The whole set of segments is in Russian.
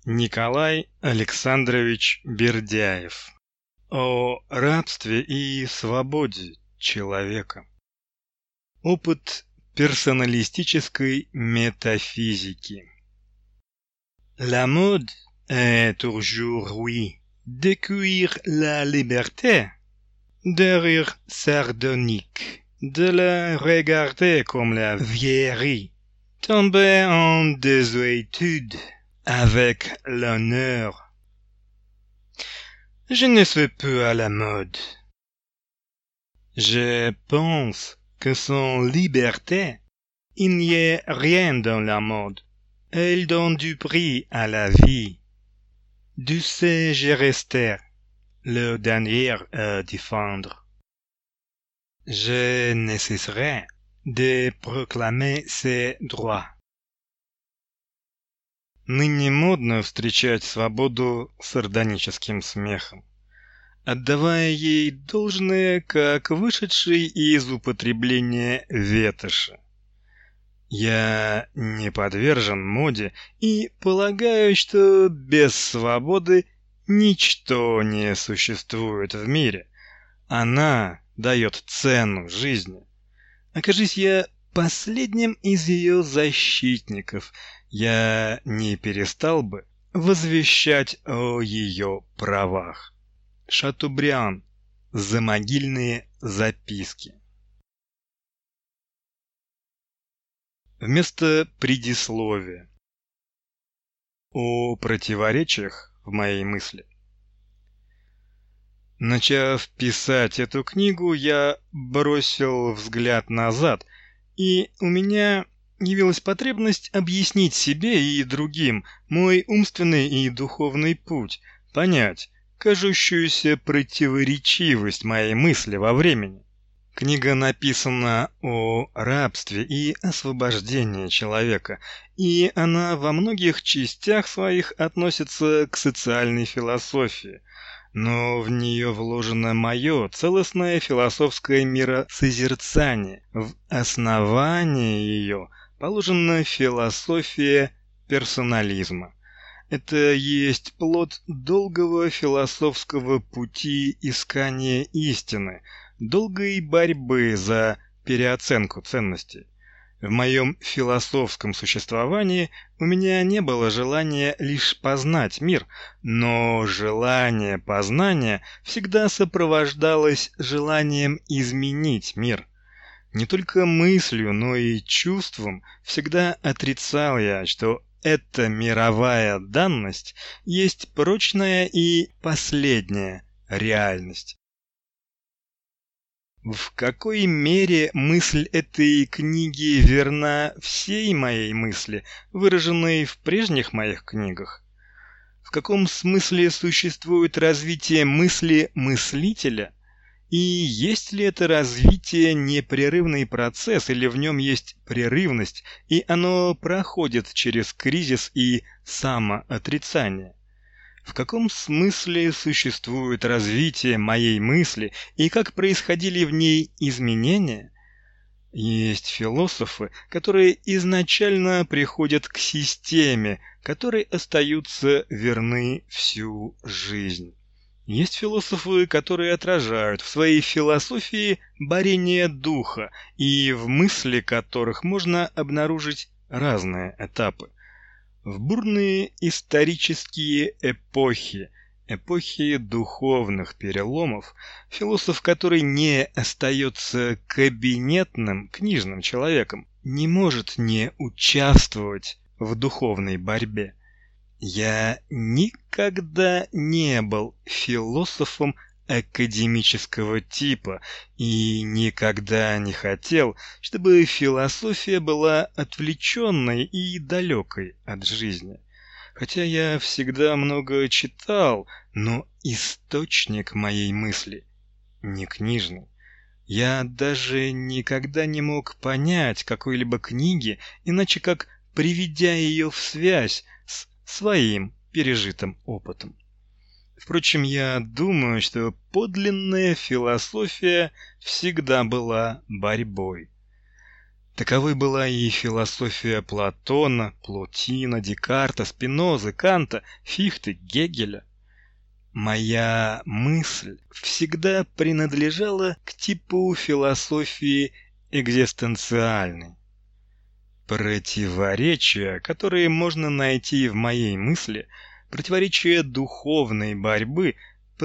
Николай Александрович Бердяев. О рабстве и свободе человека. Опыт персоналистической метафизики. La mode est toujours oui de cuire la liberté, de rire sardonique, de la regarder comme la vieillerie, tomber en désuétude avec l'honneur. Je ne suis peu à la mode. Je pense que sans liberté, il n'y a rien dans la mode. Elle donne du prix à la vie. Du sais-je rester, le dernier à défendre. Je ne cesserai de proclamer ses droits. Ныне модно встречать свободу сардоническим смехом, отдавая ей должное как вышедшей из употребления ветоши. Я не подвержен моде и полагаю, что без свободы ничто не существует в мире. Она дает цену жизни. Окажись я последним из ее защитников, я не перестал бы возвещать о ее правах. Шатобриан. Замогильные записки. Вместо предисловия. О противоречиях в моей мысли. Начав писать эту книгу, я бросил взгляд назад, и у меня явилась потребность объяснить себе и другим мой умственный и духовный путь, понять кажущуюся противоречивость моей мысли во времени. Книга написана о рабстве и освобождении человека, и она во многих частях своих относится к социальной философии, но в нее вложено мое целостное философское миросозерцание. В основании ее положена философия персонализма. Это есть плод долгого философского пути искания истины, долгой борьбы за переоценку ценностей. В моем философском существовании у меня не было желания лишь познать мир, но желание познания всегда сопровождалось желанием изменить мир. Не только мыслью, но и чувством всегда отрицал я, что эта мировая данность есть прочная и последняя реальность. В какой мере мысль этой книги верна всей моей мысли, выраженной в прежних моих книгах? В каком смысле существует развитие мысли мыслителя? И есть ли это развитие непрерывный процесс, или в нем есть прерывность, и оно проходит через кризис и самоотрицание? В каком смысле существует развитие моей мысли и как происходили в ней изменения? Есть философы, которые изначально приходят к системе, которой остаются верны всю жизнь. Есть философы, которые отражают в своей философии борение духа, и в мысли которых можно обнаружить разные этапы. В бурные исторические эпохи, эпохи духовных переломов, философ, который не остается кабинетным, книжным человеком, не может не участвовать в духовной борьбе. Я никогда не был философом академического типа и никогда не хотел, чтобы философия была отвлеченной и далекой от жизни. Хотя я всегда много читал, но источник моей мысли не книжный. Я даже никогда не мог понять какой-либо книги, иначе как приведя ее в связь с своим пережитым опытом. Впрочем, я думаю, что подлинная философия всегда была борьбой. Таковой была и философия Платона, Плотина, Декарта, Спинозы, Канта, Фихте, Гегеля. Моя мысль всегда принадлежала к типу философии экзистенциальной. Противоречия, которые можно найти в моей мысли, противоречия духовной борьбы,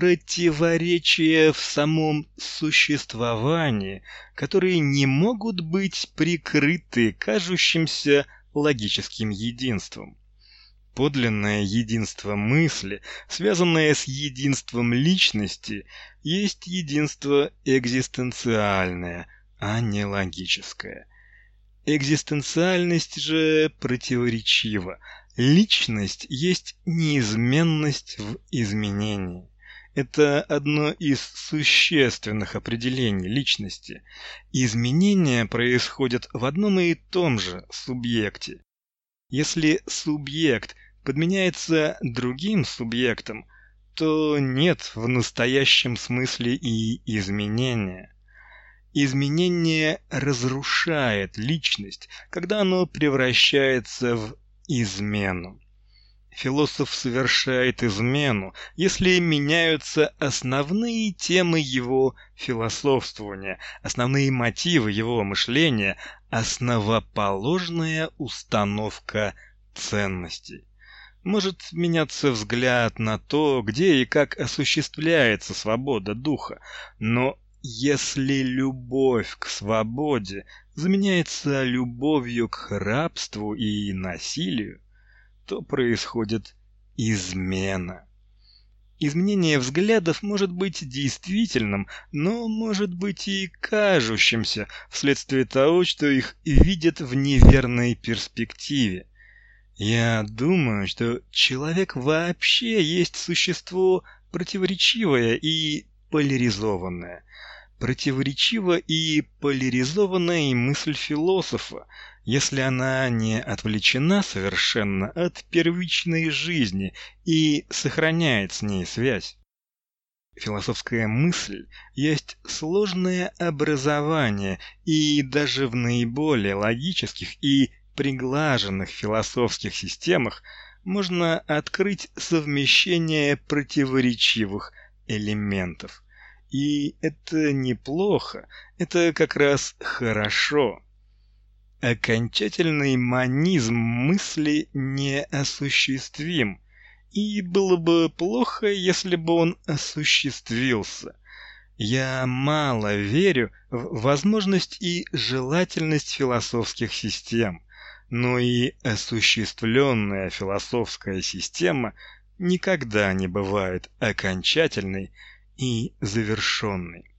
противоречия в самом существовании, которые не могут быть прикрыты кажущимся логическим единством. Подлинное единство мысли, связанное с единством личности, есть единство экзистенциальное, а не логическое. Экзистенциальность же противоречива. Личность есть неизменность в изменении. Это одно из существенных определений личности. Изменения происходят в одном и том же субъекте. Если субъект подменяется другим субъектом, то нет в настоящем смысле и изменения. Изменение разрушает личность, когда оно превращается в измену. Философ совершает измену, если меняются основные темы его философствования, основные мотивы его мышления, основоположная установка ценностей. Может меняться взгляд на то, где и как осуществляется свобода духа, но если любовь к свободе заменяется любовью к рабству и насилию, то происходит измена. Изменение взглядов может быть действительным, но может быть и кажущимся, вследствие того, что их видят в неверной перспективе. Я думаю, что человек вообще есть существо противоречивое и поляризованное. Противоречива и поляризованная и мысль философа, если она не отвлечена совершенно от первичной жизни и сохраняет с ней связь. Философская мысль есть сложное образование, и даже в наиболее логических и приглаженных философских системах можно открыть совмещение противоречивых элементов. И это неплохо, это как раз хорошо. Окончательный монизм мысли неосуществим, и было бы плохо, если бы он осуществился. Я мало верю в возможность и желательность философских систем, но и осуществленная философская система никогда не бывает окончательной и завершенной.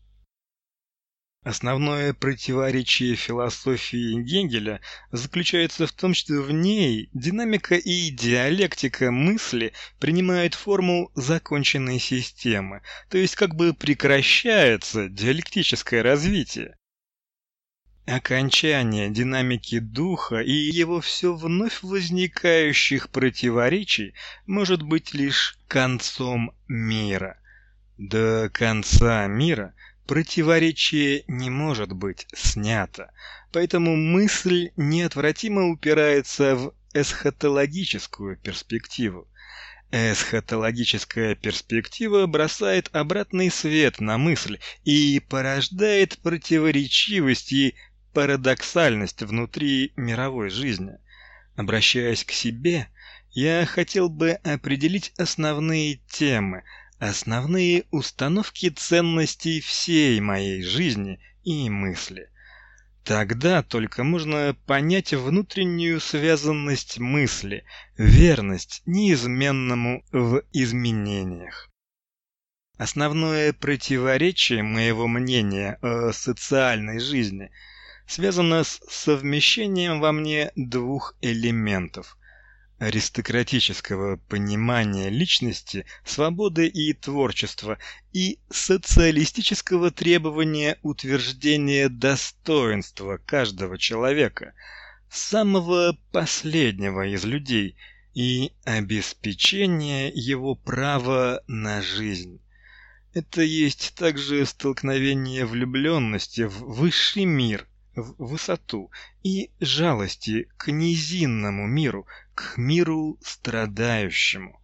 Основное противоречие философии Гегеля заключается в том, что в ней динамика и диалектика мысли принимают форму законченной системы, то есть как бы прекращается диалектическое развитие. Окончание динамики духа и его все вновь возникающих противоречий может быть лишь концом мира. До конца мира противоречие не может быть снято, поэтому мысль неотвратимо упирается в эсхатологическую перспективу. Эсхатологическая перспектива бросает обратный свет на мысль и порождает противоречивость и парадоксальность внутри мировой жизни. Обращаясь к себе, я хотел бы определить основные темы, основные установки ценностей всей моей жизни и мысли. Тогда только можно понять внутреннюю связанность мысли, верность неизменному в изменениях. Основное противоречие моего мнения о социальной жизни связано с совмещением во мне двух элементов: аристократического понимания личности, свободы и творчества, и социалистического требования утверждения достоинства каждого человека, самого последнего из людей, и обеспечения его права на жизнь. Это есть также столкновение влюбленности в высший мир, в высоту и жалости к низинному миру, к миру страдающему.